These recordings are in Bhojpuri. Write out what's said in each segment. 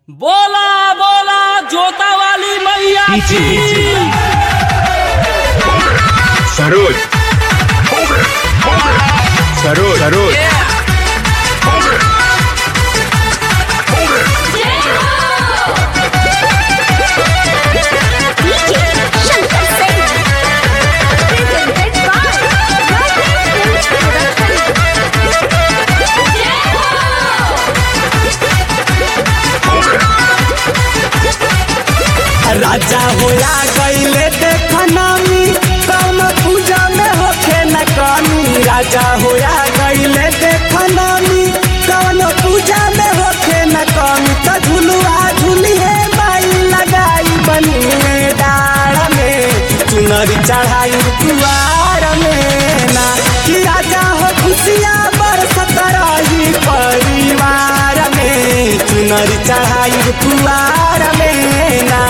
बोला बोला जोता वाली मैया की। सरोज सरोज सरोज राजा होया गईले देखनामी कौन पूजा में होखे न कमी। राजा होया गईले देखनामी कौन पूजा में होखे न कमी। तो झुलुआ झुली है बाई लगाई बनी में डाड़ में चुनरी चढ़ाई कुआर में ना कि राजा हो खुशियाँ बरसत रही परिवार में चुनरी चढ़ाई कुआर में ना।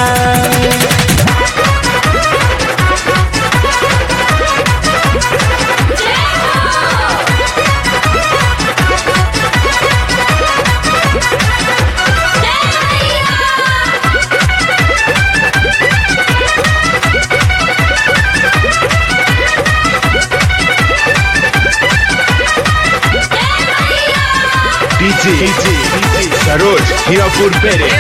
डीजे सरोज हीरापुर पेरे।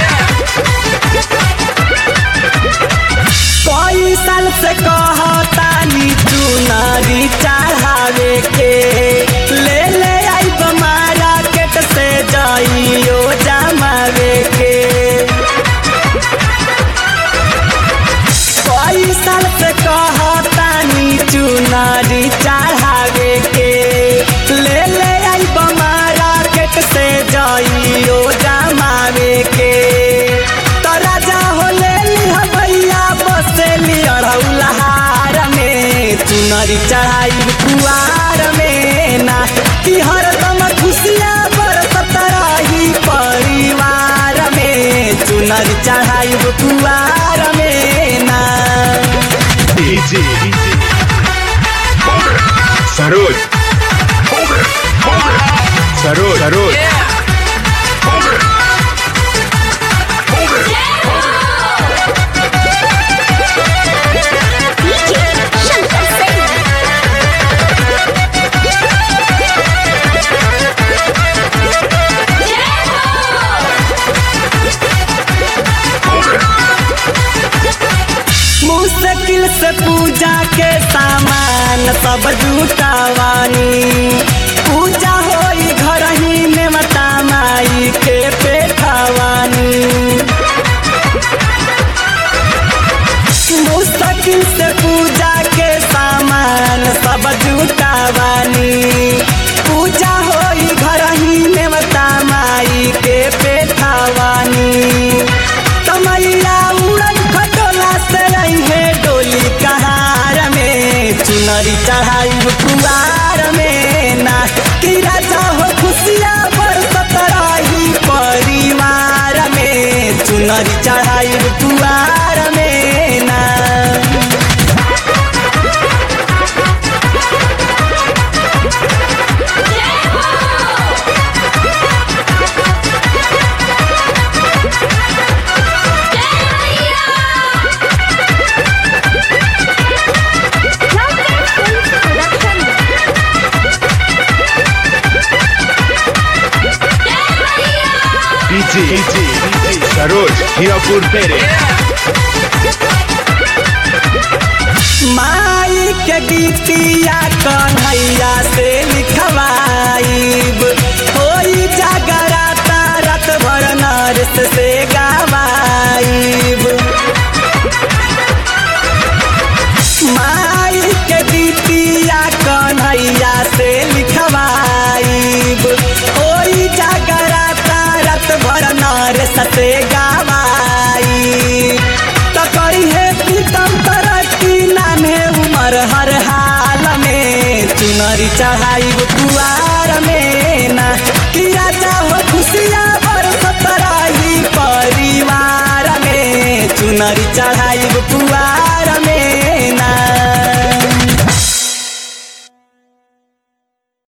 कोई साल से कहतानी चुनरी चढ़ावे के ले ले आई मार्केट से जाइयो जमावे के। कोई साल से कहतानी चुनरी चढ़ावे के ले ले आई मार्केट से जाइयो जमावे के। तो राजा हो ले लिहा भैया बसेली अड़ौलहार में चुनरी चढ़ाई कुआर में ना कि हरदम खुशियाँ बरसत रही परिवार में चुनरी चढ़ाई कुआर में ना। डीजे सरोज सरोज सरोज मुश्किल से पूजा के सामान सब जुटावानी पूजा होई घर ही में मता माई के पेठावानी। मुश्किल से पूजा के सामान सब जुटावानी पूजा होई घर ही में मता माई के पेठावानी। तमैया उड़न खटोला से रही है डोली कहार में चुनरी चढ़ाई कुआर में ना कि राजा हो खुशियाँ बरसत रही परिवार में चुनरी चढ़ाई कुआर में ना। डीजे सरोज हीरापुर पेरे। माई के गीतिया कन्हैया से लिखवाईब कोई जागराता रात भर नरस से गवाईब। माई के गीतिया कन्हैया से लिखवाईब कोई जागराता रात भर नरस से गवाई। तो करी है प्रीतम तरक्की नामे उमर हर हाल में चुनरी चढ़ाई